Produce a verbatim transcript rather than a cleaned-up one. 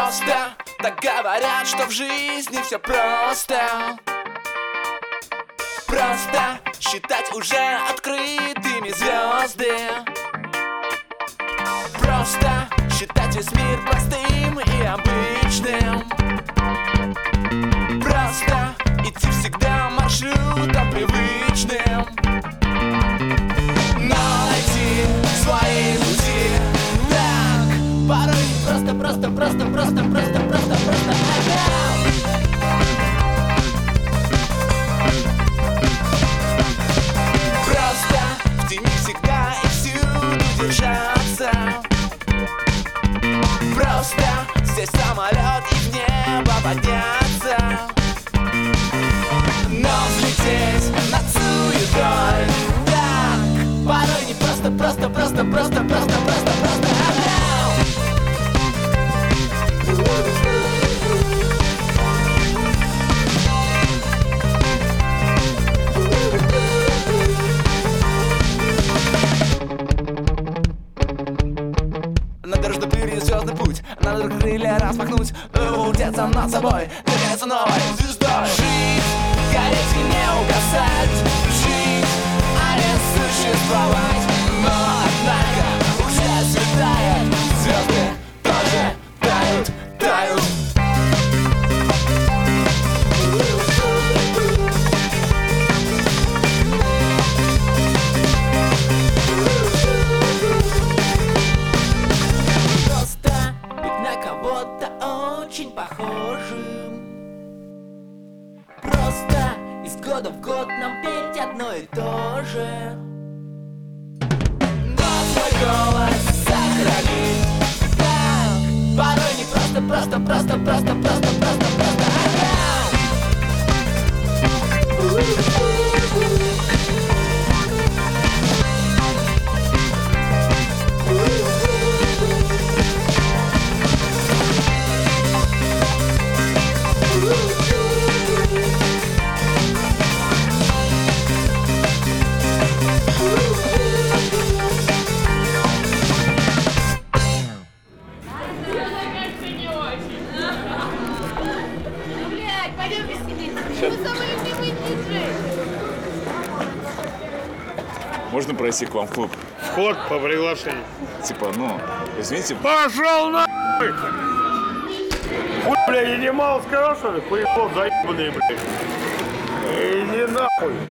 Просто так говорят, что в жизни все просто. Просто считать уже открытыми звезды. Просто считать весь мир простым и обычным. Просто идти всегда маршрутом привычным. Но найти свои пути так порой просто, просто, просто, просто, просто, просто, просто ага. Просто в тени всегда и всюду держаться. Просто здесь самолет и в небо подняться. Но взлететь над суетой так порой не просто, просто, просто, просто, просто, просто, просто ага. Надо раздобыть звездный путь, надо крылья распахнуть, улететься над собой, двигаться новой звездой. Жить, гореть и не угасать, жить, а не существовать. Но однако уже светает, звезды тоже тают, тают. Очень похожим. Просто из года в год нам петь одно и то же. Но свой голос сохранить так порой не просто, просто, просто, просто, просто, просто, просто ага. Пойдем веселиться. Мы самый любимый диджей. Можно пройти к вам в клуб? Вход по приглашению. Типа, ну, извините. Пошел нахуй! Хуй, бля, я не мало сказал, что ли? Хуй, заебанный, блядь. Иди нахуй.